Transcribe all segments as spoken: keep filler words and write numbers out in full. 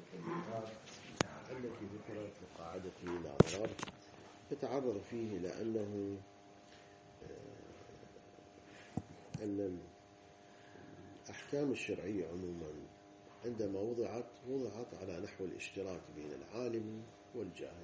التي ذكرت قاعدة لا ضرر يتعرض فيه إلى أنه أن الأحكام الشرعية عموما عندما وضعت وضعت على نحو الاشتراك بين العالم والجاهل،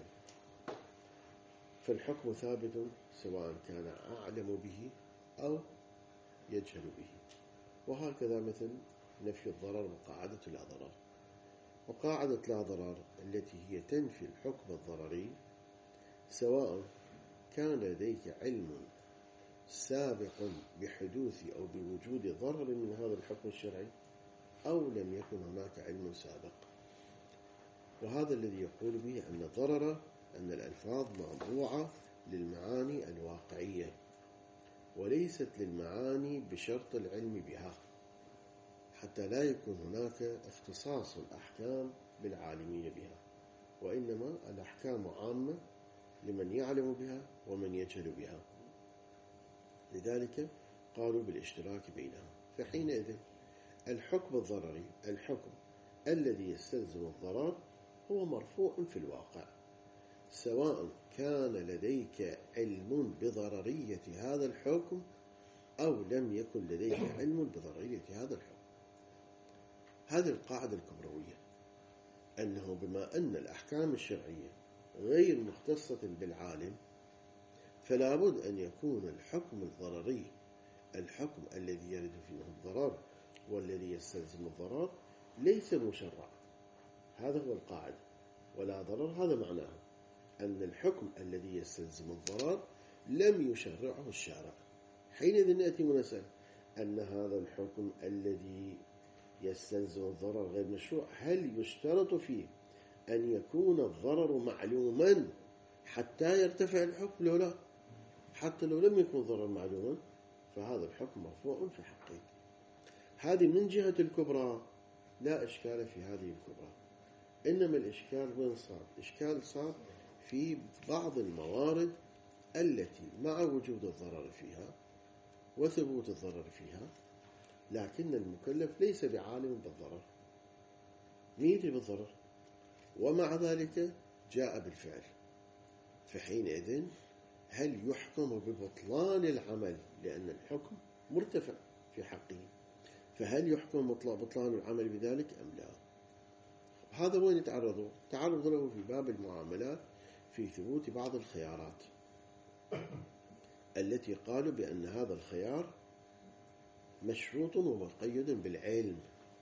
فالحكم ثابت سواء كان أعلم به أو يجهل به. وهكذا مثل نفي الضرر وقاعدة لا ضرر. وقاعدة لا ضرر التي هي تنفي الحكم الضرري سواء كان لديك علم سابق بحدوث أو بوجود ضرر من هذا الحكم الشرعي أو لم يكن هناك علم سابق. وهذا الذي يقول به أن الضرر أن الألفاظ موضوعة للمعاني الواقعية وليست للمعاني بشرط العلم بها، حتى لا يكون هناك اختصاص الأحكام بالعالمين بها، وإنما الأحكام عامة لمن يعلم بها ومن يجهل بها. لذلك قالوا بالاشتراك بينها. فحينئذ الحكم الضرري الحكم الذي يستلزم الضرر هو مرفوع في الواقع، سواء كان لديك علم بضررية هذا الحكم أو لم يكن لديك علم بضررية هذا الحكم. هذه القاعدة الكبروية، أنه بما أن الأحكام الشرعية غير مختصة بالعالم، فلا بد أن يكون الحكم الضرري الحكم الذي يرد فيه الضرر والذي يستلزم الضرر ليس مشرع. هذا هو القاعدة. ولا ضرر هذا معناه أن الحكم الذي يستلزم الضرر لم يشرعه الشارع. حينئذ نأتي ونسأل أن هذا الحكم الذي يستلزم الضرر غير مشروع، هل يشترط فيه أن يكون الضرر معلوما حتى يرتفع الحكم لو لا؟ حتى لو لم يكن الضرر معلوما فهذا الحكم مرفوع في حقه. هذه من جهة الكبرى لا إشكال في هذه الكبرى، إنما الإشكال وين صار؟ إشكال صار في بعض الموارد التي مع وجود الضرر فيها وثبوت الضرر فيها، لكن المكلف ليس بعالم بالضرر، يدري بالضرر ومع ذلك جاء بالفعل. فحينئذ هل يحكم ببطلان العمل لأن الحكم مرتفع في حقه؟ فهل يحكم بطلان العمل بذلك أم لا؟ هذا وين يتعرضوا؟ تعرض له في باب المعاملات في ثبوت بعض الخيارات التي قالوا بأن هذا الخيار مشروط ومقيد بالعلم،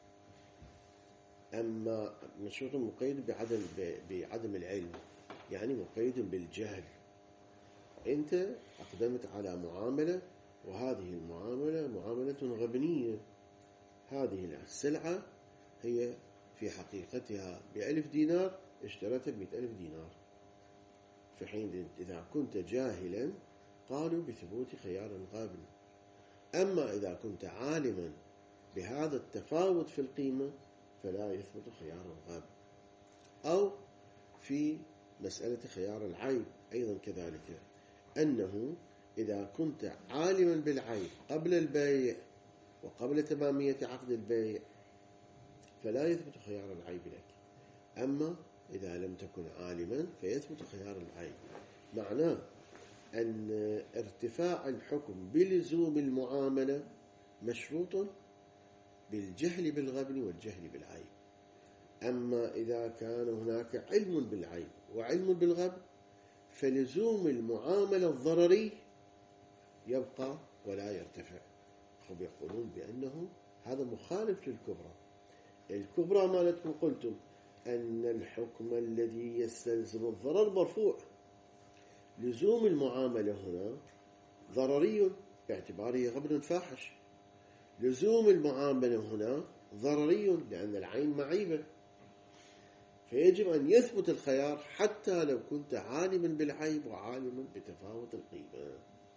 أما مشروط مقيد بعدم بعدم العلم يعني مقيد بالجهل. أنت أقدمت على معاملة وهذه المعاملة معاملة غبنية، هذه السلعة هي في حقيقتها بألف دينار اشتريتها بمئة ألف دينار. في حين إذا كنت جاهلا قالوا بثبوت خيار غابن. أما إذا كنت عالما بهذا التفاوت في القيمة فلا يثبت خيار غابن. أو في مسألة خيار العيب أيضا كذلك، أنه إذا كنت عالما بالعيب قبل البيع وقبل تمامية عقد البيع فلا يثبت خيار العيب لك، أما إذا لم تكن عالما فيثبت خيار العيب. معناه أن ارتفاع الحكم بلزوم المعاملة مشروط بالجهل بالغبن والجهل بالعيب. أما إذا كان هناك علم بالعيب وعلم بالغبن فلزوم المعاملة الضرري يبقى ولا يرتفع. هم يقولون بأنه هذا مخالف للكبرى. الكبرى مالتكم قلتم أن الحكم الذي يستلزم الضرر مرفوع، لزوم المعاملة هنا ضرري باعتباره غبن فاحش، لزوم المعاملة هنا ضرري لأن العين معيبة، فيجب أن يثبت الخيار حتى لو كنت عالما بالعيب وعالما بتفاوت القيمة.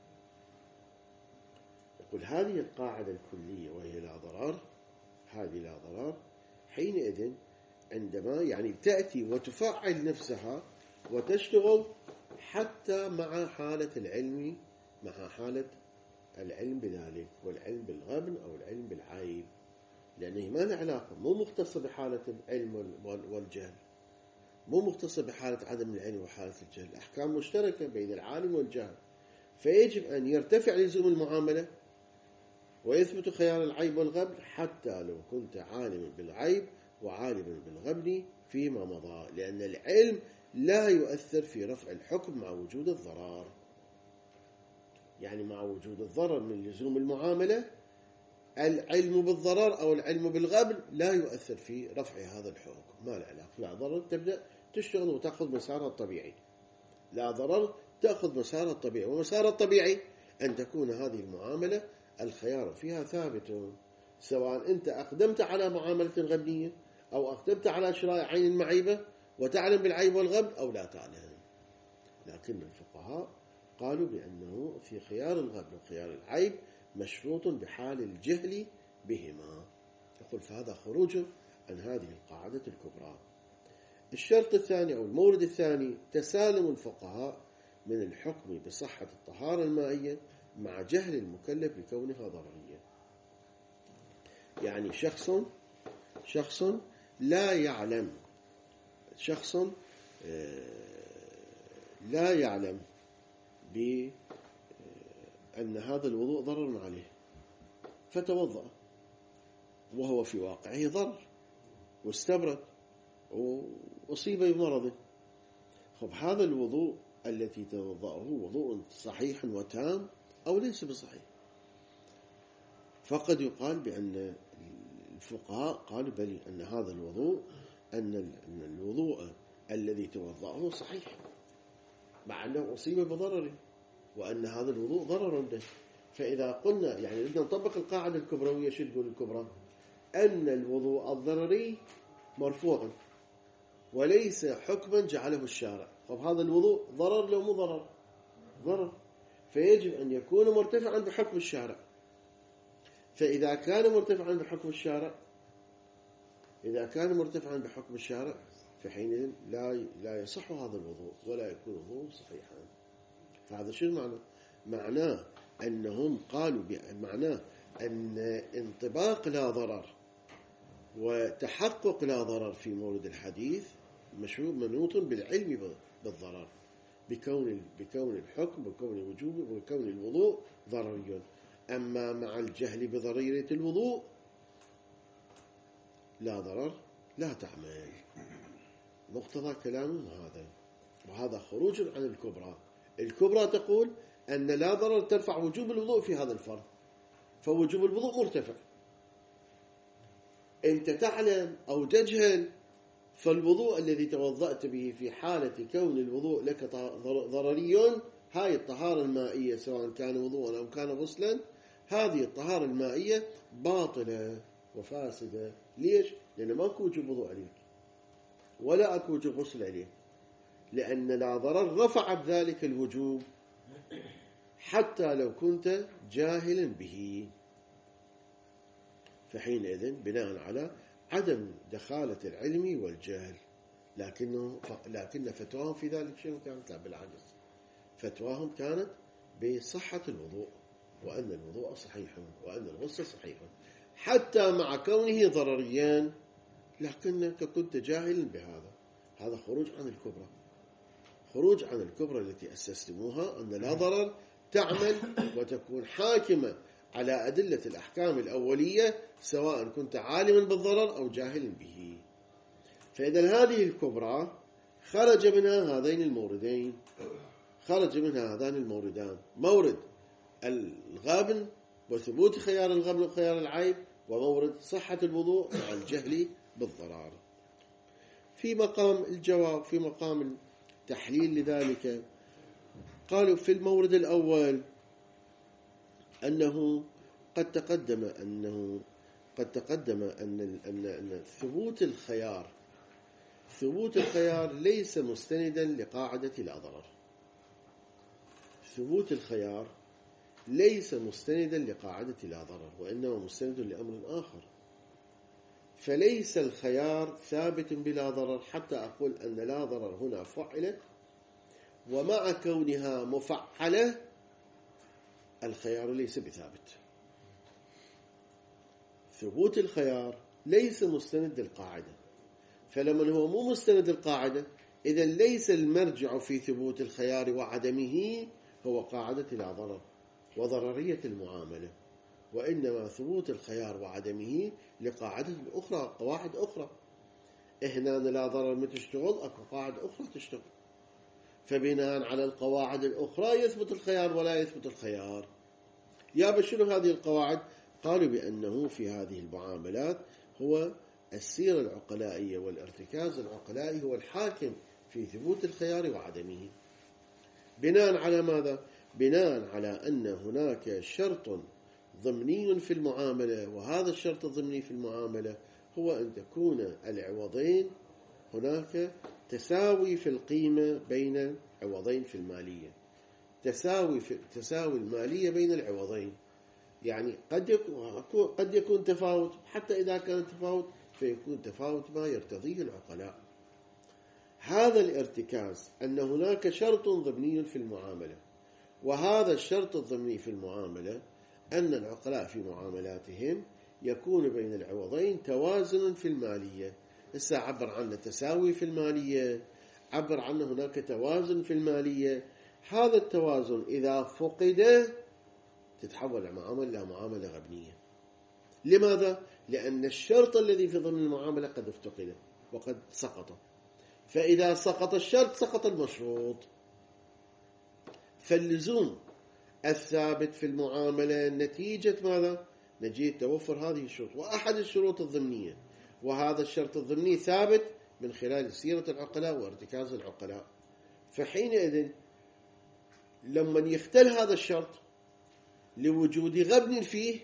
يقول هذه القاعدة الكلية وهي لا ضرر، هذه لا ضرر حينئذ عندما يعني تأتي وتفعل نفسها وتشتغل حتى مع حالة العلم مع حالة العلم بذلك والعلم بالغبن أو العلم بالعيب. لأنه ما له علاقة، مو مختصة بحالة العلم والجهل، مو مختصة بحالة عدم العلم وحالة الجهل، أحكام مشتركة بين العالم والجاهل، فيجب أن يرتفع لزوم المعاملة ويثبت خيار العيب والغبن حتى لو كنت عالما بالعيب وعالما بالغبن فيما مضى، لأن العلم لا يؤثر في رفع الحكم مع وجود الضرر. يعني مع وجود الضرر من لزوم المعاملة، العلم بالضرر أو العلم بالغبن لا يؤثر في رفع هذا الحكم، ما له علاقة، لا ضرر، تبدأ تشتغل وتأخذ مسارها الطبيعي، لا ضرر تأخذ مسارها الطبيعي، ومسارها الطبيعي أن تكون هذه المعاملة الخيار فيها ثابت، سواء أنت أقدمت على معاملة غبنية أو أقدمت على شراء عين المعيبة وتعلم بالعيب والغبن أو لا تعلم. لكن الفقهاء قالوا بأنه في خيار الغبن وخيار العيب مشروط بحال الجهل بهما. يقول فهذا خروج عن هذه القاعدة الكبرى. الشرط الثاني أو المورد الثاني تسالم الفقهاء من الحكم بصحة الطهارة المائية مع جهل المكلف بكونها ضررية. يعني شخص شخص لا يعلم شخص لا يعلم بأن هذا الوضوء ضرر عليه فتوضأ وهو في واقعه ضرر واستبرد وأصيب بمرضه. خب هذا الوضوء الذي توضأه وضوء صحيح وتام أو ليس بصحيح؟ فقد يقال بأن الفقهاء قالوا بل أن هذا الوضوء أن الوضوء الذي توضأه صحيح مع أنه أصيب بضرره، وأن هذا الوضوء ضرر عنده. فإذا قلنا يعني بدنا نطبق القاعدة الكبروية، شو تقول الكبرى؟ أن الوضوء الضرري مرفوع وليس حكما جعله الشارع. طب هذا الوضوء ضرر لو مو ضرر؟ ضرر، فيجب أن يكون مرتفعا بحكم الشارع. فإذا كان مرتفعا بحكم الشارع إذا كان مرتفعا بحكم الشارع فحينئذ لا لا يصح هذا الوضوء ولا يكون وضوء صحيحا. فهذا شو معنى؟ معناه أنهم قالوا معناه أن انطباق لا ضرر وتحقق لا ضرر في مورد الحديث مشروط منوط بالعلم بالضرر، بكون بكون الحكم بكون الوجوب بكون الوضوء ضرري. أما مع الجهل بضريرة الوضوء لا ضرر لا تعمل. مقتضى كلامهم هذا، وهذا خروج عن الكبرى. الكبرى تقول أن لا ضرر ترفع وجوب الوضوء في هذا الفرض، فوجوب الوضوء مرتفع. أنت تعلم أو تجهل، فالوضوء الذي توضأت به في حالة كون الوضوء لك ضرري، هاي الطهارة المائية سواء كان وضوءا أو كان غسلا، هذه الطهارة المائية باطلة وفاسدة. ليش؟ لأن ما أكو وجوب وضوء عليك ولا أكو وجوب غسل عليك، لأن لا ضرر رفعت ذلك الوجوب حتى لو كنت جاهلا به. فحينئذ بناء على عدم دخالة العلم والجهل، لكنه لكن فتواهم في ذلك شنو كانت؟ لا بالعكس، فتواهم كانت بصحة الوضوء وأن الوضوء صحيح وأن الغسل صحيح حتى مع كونه ضرريان، لكنك كنت جاهلا بهذا. هذا خروج عن الكبرى، خروج عن الكبرى التي أسستموها أن لا ضرر تعمل وتكون حاكمة على أدلة الأحكام الأولية سواء كنت عالما بالضرر أو جاهلا به. فإذا هذه الكبرى خرج منها هذين الموردين، خرج منها هذان الموردان، مورد الغبن وثبوت خيار الغبن وخيار العيب، ومورد صحة الوضوء مع الجهل بالضرر. في مقام الجواب، في مقام التحليل لذلك، قالوا في المورد الأول أنه قد تقدم أنه قد تقدم أن أن أن ثبوت الخيار ثبوت الخيار ليس مستندا لقاعدة لا ضرر. ثبوت الخيار ليس مستندا لقاعدة لا ضرر، وإنما مستند لأمر آخر. فليس الخيار ثابت بلا ضرر حتى أقول أن لا ضرر هنا فعلت، ومع كونها مفعلة الخيار ليس بثابت. ثبوت الخيار ليس مستند للقاعدة، فلما هو مو مستند للقاعدة إذا ليس المرجع في ثبوت الخيار وعدمه هو قاعدة لا ضرر وضررية المعاملة، وإنما ثبوت الخيار وعدمه لقاعدة أخرى، قواعد أخرى. هنا لا ضرر ما تشتغل، أكو قواعد أخرى تشتغل، فبناء على القواعد الأخرى يثبت الخيار ولا يثبت الخيار. يا بشنو هذه القواعد؟ قالوا بأنه في هذه المعاملات هو السيرة العقلائية والارتكاز العقلائي هو الحاكم في ثبوت الخيار وعدمه. بناء على ماذا؟ بناء على أن هناك شرط ضمني في المعاملة، وهذا الشرط الضمني في المعاملة هو أن تكون العوضين هناك تساوي في القيمة بين العوضين في المالية، تساوي في تساوي المالية بين العوضين. يعني قد يكون قد يكون تفاوت، حتى إذا كان تفاوت فيكون تفاوت ما يرتضيه العقلاء. هذا الارتكاز أن هناك شرط ضمني في المعاملة، وهذا الشرط الضمني في المعاملة أن العقلاء في معاملاتهم يكون بين العوضين توازن في المالية. هسه عبر عنه تساوي في المالية، عبر عنه هناك توازن في المالية. هذا التوازن إذا فقد تتحول المعاملة إلى معاملة غبنية. لماذا؟ لأن الشرط الذي في ضمن المعاملة قد افتقد وقد سقط، فإذا سقط الشرط سقط المشروط. فاللزوم الثابت في المعاملة نتيجة ماذا؟ نتيجة توفر هذه الشروط، وأحد الشروط الضمنية، وهذا الشرط الضمني ثابت من خلال سيرة العقلاء وارتكاز العقلاء. فحينئذ لما يختل هذا الشرط لوجود غبن فيه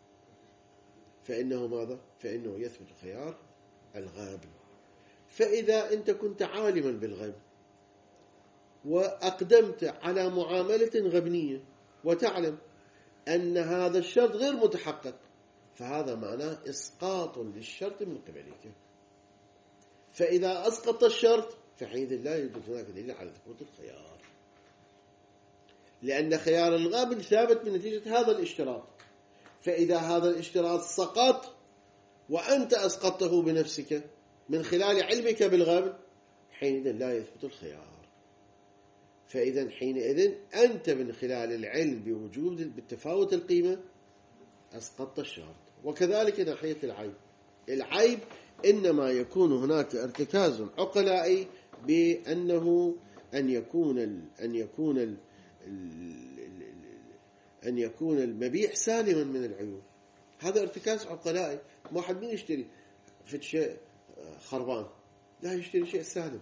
فإنه ماذا؟ فإنه يثبت خيار الغابن. فإذا أنت كنت عالما بالغبن وأقدمت على معاملة غبنية وتعلم أن هذا الشرط غير متحقق، فهذا معناه إسقاط للشرط من قبلك. فإذا أسقط الشرط فحينئذ لا يوجد هناك دليل على ثبوت الخيار، لأن خيار الغابن ثابت من نتيجة هذا الاشتراط. فإذا هذا الاشتراط سقط وأنت أسقطته بنفسك من خلال علمك بالغابن حينئذ لا يثبت الخيار. فإذا حينئذ أنت من خلال العلم بوجود بالتفاوت القيمة أسقطت الشرط. وكذلك ناحية العيب، العيب إنما يكون هناك ارتكاز عقلائي بأنه أن يكون أن يكون أن يكون المبيع سالما من العيوب. هذا ارتكاز عقلائي. ما حد مين يشتري في شيء خربان، لا يشتري شيء سالم.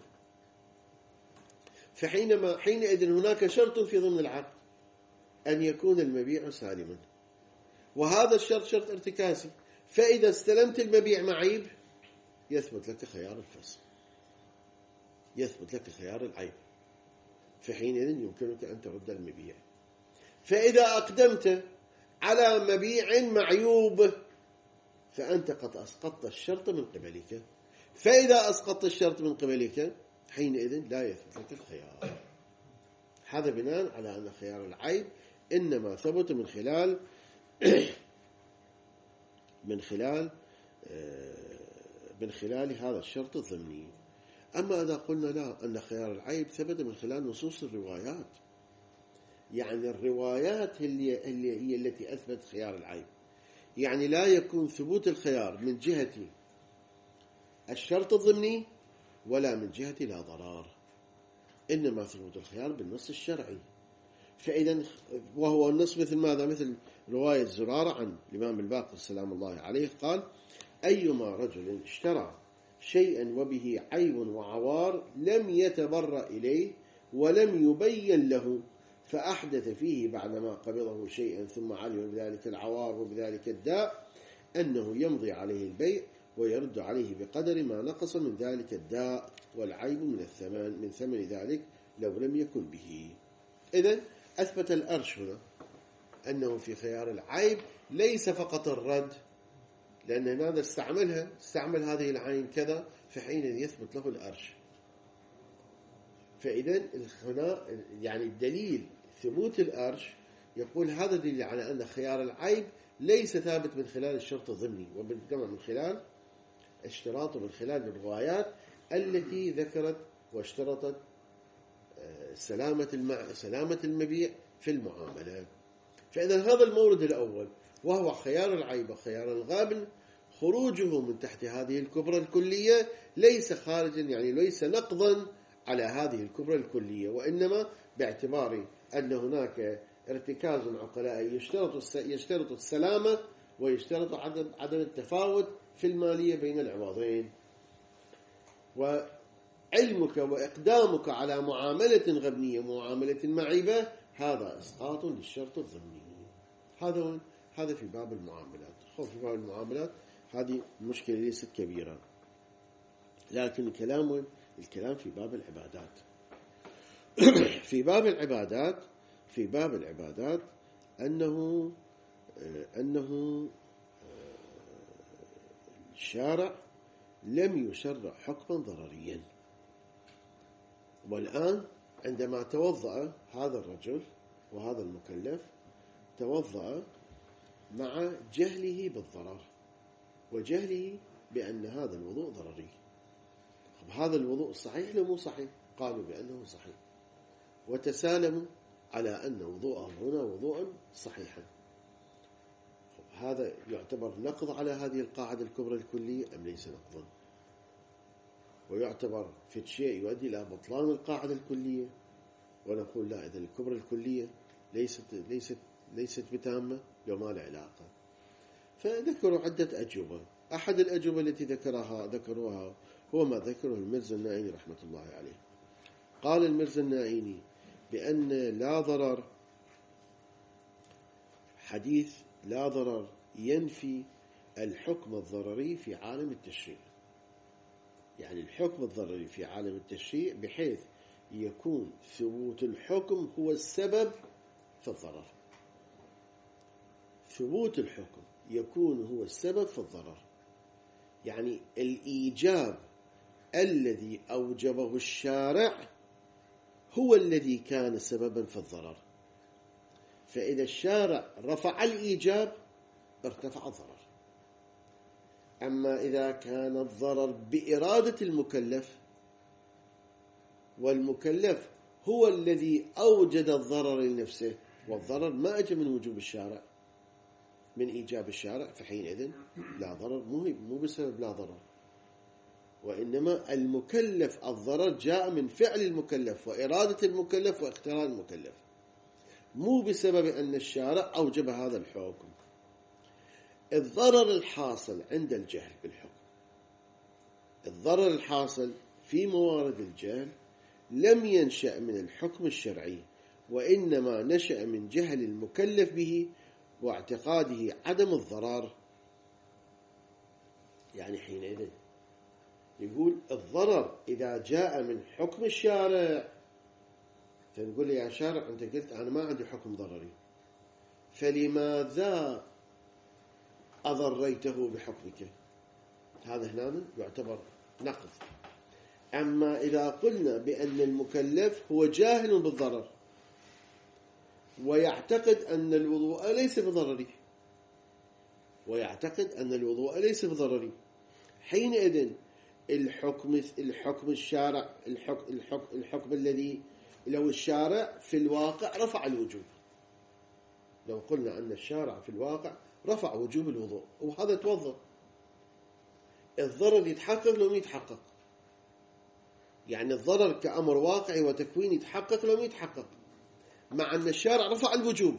فحينما حينئذ هناك شرط في ضمن العقد أن يكون المبيع سالما، وهذا الشرط شرط ارتكازي. فإذا استلمت المبيع معيب يثبت لك خيار الفصل، يثبت لك خيار العيب، فحينئذ يمكنك أن ترد المبيع. فإذا أقدمت على مبيع معيوب فأنت قد أسقطت الشرط من قبلك. فإذا أسقطت الشرط من قبلك حينئذ لا يثبت لك الخيار. هذا بناء على أن خيار العيب إنما ثبت من خلال من خلال من خلال هذا الشرط الضمني. أما إذا قلنا لا، أن خيار العيب ثبت من خلال نصوص الروايات، يعني الروايات اللي هي التي أثبت خيار العيب، يعني لا يكون ثبوت الخيار من جهة الشرط الضمني ولا من جهة لا ضرار، إنما ثبوت الخيار بالنص الشرعي. فإذا وهو النص مثل ماذا؟ مثل رواية زرارة عن الإمام الباقر سلام الله عليه قال: أيما رجل اشترى شيئا وبه عيب وعوار لم يتبرأ إليه ولم يبين له فأحدث فيه بعدما قبضه شيئا ثم علم بذلك العوار وبذلك الداء أنه يمضي عليه البيع ويرد عليه بقدر ما نقص من ذلك الداء والعيب من الثمن من ثمن ذلك لو لم يكن به. إذن أثبت الأرش هنا أنه في خيار العيب ليس فقط الرد، لأن هذا استعملها استعمل هذه العين كذا، فحين يثبت له الأرش. فإذا هنا يعني الدليل ثبوت الأرش يقول هذا دليل على أن خيار العيب ليس ثابت من خلال الشرط الضمني، وبالجمع من خلال اشتراطه من خلال الروايات التي ذكرت واشترطت سلامة المع... سلامة المبيع في المعاملة. فإذا هذا المورد الأول وهو خيار العيب وخيار الغابن، خروجه من تحت هذه الكبرى الكلية ليس خارجا، يعني ليس نقضا على هذه الكبرى الكلية، وإنما باعتبار أن هناك ارتكاز عقلائي يشترط يشترط السلامة ويشترط عدم عدم التفاوت في المالية بين العوضين. وعلمك وإقدامك على معاملة غبنية ومعاملة معيبة هذا إسقاط للشرط الضمني. هذا هذا في باب المعاملات. في باب المعاملات هذه مشكلة ليست كبيرة، لكن الكلام الكلام في باب العبادات. في باب العبادات في باب العبادات أنه أنه الشارع لم يشرع حكما ضرريا. والآن عندما توضأ هذا الرجل وهذا المكلف، توضأ مع جهله بالضرر وجهله بأن هذا الوضوء ضرري. هذا الوضوء صحيح لو مو صحيح؟ قالوا بأنه صحيح، وتسالموا على أن وضوءه هنا وضوءا صحيحا. هذا يعتبر نقض على هذه القاعدة الكبرى الكلية أم ليس نقضا؟ ويعتبر في شيء يؤدي إلى بطلان القاعدة الكلية، ونقول لا، إذا الكبرى الكلية ليست ليست ليست بتامة لو ما له علاقة. فذكروا عدة أجوبة. أحد الأجوبة التي ذكرها ذكروها هو ما ذكره المرزا النائيني رحمة الله عليه. قال المرزا النائيني بأن لا ضرر، حديث لا ضرر ينفي الحكم الضرري في عالم التشريع. يعني الحكم الضرري في عالم التشريع بحيث يكون ثبوت الحكم هو السبب في الضرر. ثبوت الحكم يكون هو السبب في الضرر، يعني الإيجاب الذي أوجبه الشارع هو الذي كان سببا في الضرر. فإذا الشارع رفع الإيجاب ارتفع الضرر. أما إذا كان الضرر بإرادة المكلف والمكلف هو الذي أوجد الضرر لنفسه، والضرر ما أجى من وجوب الشارع، من إيجاب الشارع، فحينئذ لا ضرر، مو بسبب لا ضرر، وإنما المكلف الضرر جاء من فعل المكلف وإرادة المكلف واختيار المكلف، مو بسبب أن الشارع أوجب هذا الحكم. الضرر الحاصل عند الجهل بالحكم، الضرر الحاصل في موارد الجهل لم ينشأ من الحكم الشرعي، وإنما نشأ من جهل المكلف به واعتقاده عدم الضرر. يعني حينئذ يقول الضرر إذا جاء من حكم الشارع، فنقول لي يا شارع أنت قلت أنا ما عندي حكم ضرري، فلماذا أضريته بحكمك؟ هذا هنا يعتبر نقض. أما إذا قلنا بأن المكلف هو جاهل بالضرر ويعتقد أن الوضوء ليس بضرري ويعتقد أن الوضوء ليس بضرري حينئذ الحكم الحكم الشارع الحكم الحكم, الحكم الذي لو الشارع في الواقع رفع الوجوب، لو قلنا أن الشارع في الواقع رفع وجوب الوضوء وهذا توضأ، الضرر يتحقق لو يتحقق، يعني الضرر كأمر واقعي وتكوين يتحقق لو يتحقق، مع أن الشارع رفع الوجوب.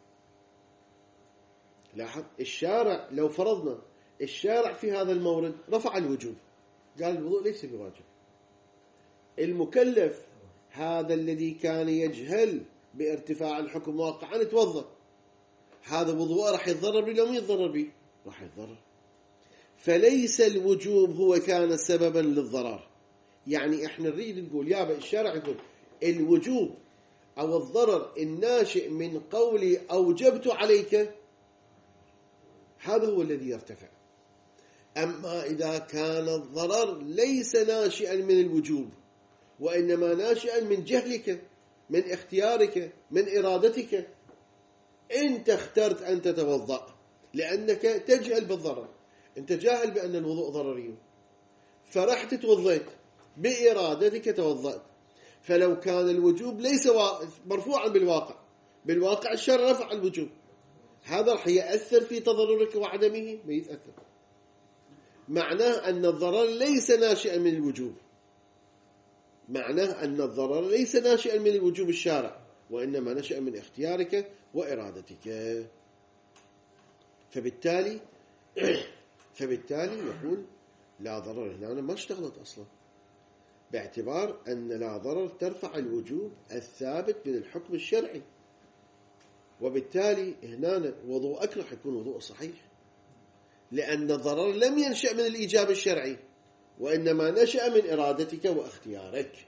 لاحظ الشارع، لو فرضنا الشارع في هذا المورد رفع الوجوب، قال الوضوء ليس بواجب، المكلف هذا الذي كان يجهل بارتفاع الحكم واقعا توضأ، هذا وضوء راح يتضرر به لو ما يتضرر به؟ راح يتضرر. فليس الوجوب هو كان سببا للضرر. يعني احنا نريد نقول يا الشارع يقول الوجوب أو الضرر الناشئ من قولي أوجبت عليك هذا هو الذي يرتفع. أما إذا كان الضرر ليس ناشئا من الوجوب وإنما ناشئا من جهلك، من اختيارك، من إرادتك، أنت اخترت أن تتوضأ لأنك تجهل بالضرر. أنت جاهل بأن الوضوء ضرري، فرحت توضيت بإرادتك توضأت، فلو كان الوجوب ليس مرفوعا بالواقع، بالواقع الشرع رفع الوجوب، هذا رح يأثر في تضررك وعدمه؟ ما يتأثر. معناه أن الضرر ليس ناشئا من الوجوب، معناه أن الضرر ليس ناشئا من الوجوب الشارع، وإنما نشأ من اختيارك وإرادتك. فبالتالي فبالتالي يقول لا ضرر هنا ما اشتغلت أصلا، باعتبار أن لا ضرر ترفع الوجوب الثابت من الحكم الشرعي، وبالتالي هنا وضوءك راح يكون وضوء صحيح، لأن الضرر لم ينشأ من الإيجاب الشرعي، وإنما نشأ من إرادتك واختيارك.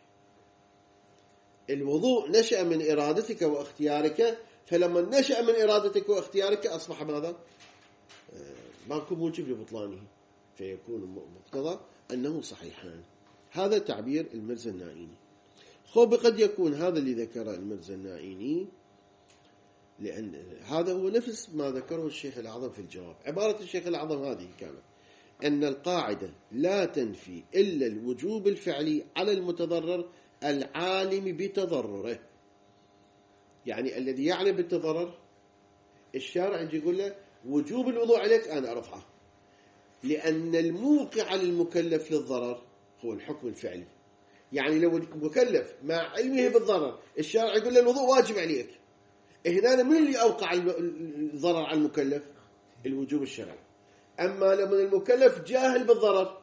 الوضوء نشأ من إرادتك واختيارك، فلما نشأ من إرادتك واختيارك أصبح ماذا؟ ماكو موجب لبطلانه، فيكون مقتضى أنه صحيحان. هذا تعبير المرزا النائيني. خب قد يكون هذا اللي ذكره المرزا النائيني، لأن هذا هو نفس ما ذكره الشيخ الأعظم في الجواب. عبارة الشيخ الأعظم هذه كانت أن القاعدة لا تنفي إلا الوجوب الفعلي على المتضرر العالم بتضرره. يعني الذي يعلم بالتضرر الشارع يجي يقول له وجوب الوضوء عليك أنا أرفعه، لأن الموقع للمكلف للضرر هو الحكم الفعلي. يعني لو المكلف مع علمه بالضرر الشارع يقول له الوضوء واجب عليك، هنا من اللي أوقع الضرر على المكلف؟ الوجوب الشرعي. أما لما المكلف جاهل بالضرر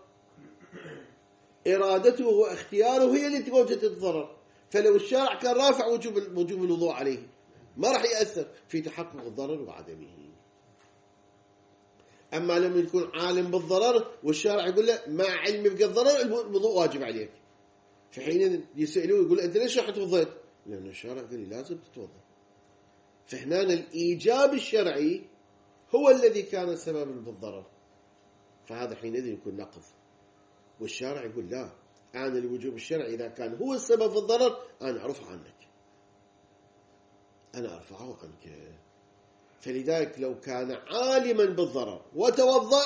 إرادته واختياره هي اللي توجد الضرر، فلو الشارع كان رافع وجوب وجوب الوضوء عليه ما راح يأثر في تحقق الضرر وعدمه. أما لما يكون عالم بالضرر والشارع يقول له مع علمي بالضرر الوضوء واجب عليك، في حين يسألوه يقول أنت ليش راح توضيت؟ لأن الشارع قال لي لازم تتوضأ. فهنا الإيجاب الشرعي هو الذي كان سببا بالضرر، فهذا حينئذ يكون نقض. والشارع يقول لا، أنا الوجوب الشرعي إذا كان هو السبب في الضرر أنا أرفع عنك، أنا أرفعه عنك. فلذلك لو كان عالما بالضرر وتوضأ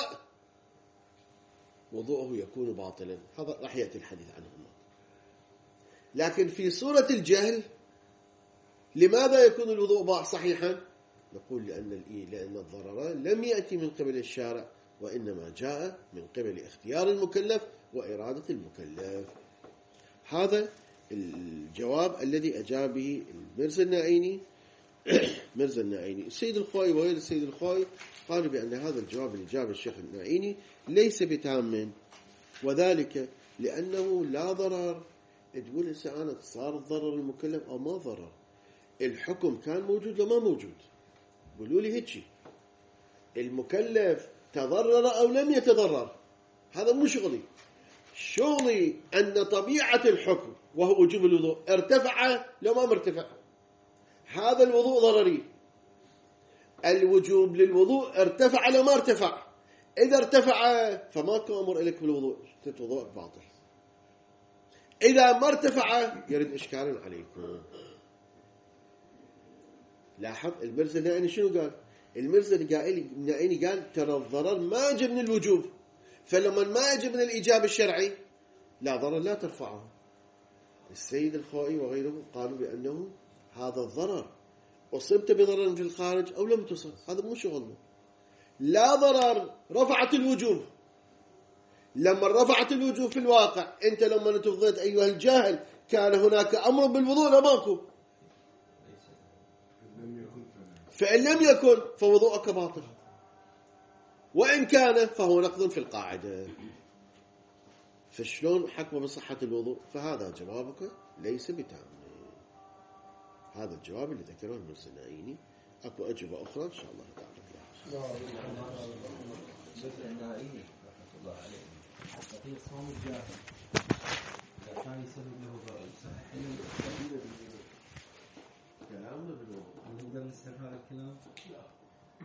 وضوءه يكون باطلا، هذا راح يأتي الحديث عنه. لكن في صورة الجهل لماذا يكون الوضوء صحيحا؟ نقول لأن لأن الضرر لم يأتي من قبل الشارع، وإنما جاء من قبل اختيار المكلف وإرادة المكلف. هذا الجواب الذي أجاب به المرزا النائيني. مرزا النائيني السيد الخوئي وغير السيد الخوئي قالوا بأن هذا الجواب اللي جاب الشيخ النائيني ليس بتام، وذلك لأنه لا ضرر. تقول إنسان أنا صار الضرر المكلف أو ما ضرر، الحكم كان موجود لو ما موجود. قولوا لي هيك المكلف تضرر أو لم يتضرر، هذا مو شغلي. شغلي أن طبيعة الحكم وهو وجوب الوضوء ارتفع لو ما مرتفع، هذا الوضوء ضرري. الوجوب للوضوء ارتفع لو ما ارتفع، إذا ارتفع فماكو أمر إليك بالوضوء، وضوءك باطل. إذا ما ارتفع يرد إشكال عليكم. لاحظ المرزا النائيني شنو قال؟ المرزا النائيني قال ترى الضرر ما يجي من الوجوب، فلما ما يجي من الإيجاب الشرعي لا ضرر لا ترفعه. السيد الخوئي وغيره قالوا بأنه هذا الضرر أصبت بضرر في الخارج أو لم تصب، هذا مو شغلنا. لا ضرر رفعت الوجوب، لما رفعت الوجوب في الواقع أنت لما تفضيت أيها الجاهل كان هناك أمر بالوضوء لا ماكو، فإن لم يكن فوضوءك باطل، وإن كان فهو نقض في القاعدة. فشلون حكم بصحة الوضوء؟ فهذا جوابك ليس بتام. هذا الجواب اللي ذكره المرزا النائيني. أكو أجوبة أخرى إن شاء الله تعالى. المرزا النائيني رحمة الله عليه يقول صوم الجاهل إذا كان يسبب له ضرر صحيح كلامنا بالوضوء. نقدر نستفاد الكلام؟ لا.